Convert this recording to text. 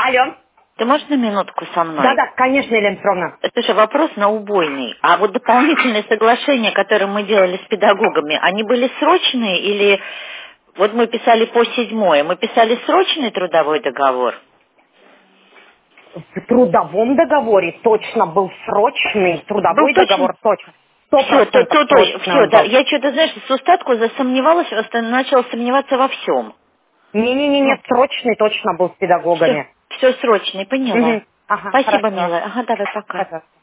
Алло. Ты можешь на минутку со мной? Да, конечно, Елена Петровна. Слушай, вопрос на убойный. А вот дополнительные соглашения, которые мы делали с педагогами, они были срочные или... Вот мы писали по 7-е, мы писали срочный трудовой договор? В трудовом договоре точно был срочный, Был трудовой точно? договор точно. Все, 100% точно все, он да. был. Я что-то, знаешь, с устатку засомневалась, начала сомневаться во всем. Не-не-не, Ну, срочный точно был с все, педагогами. все срочный, поняла. Ага, Спасибо, хорошо. милая. Ага, давай, пока. Хорошо.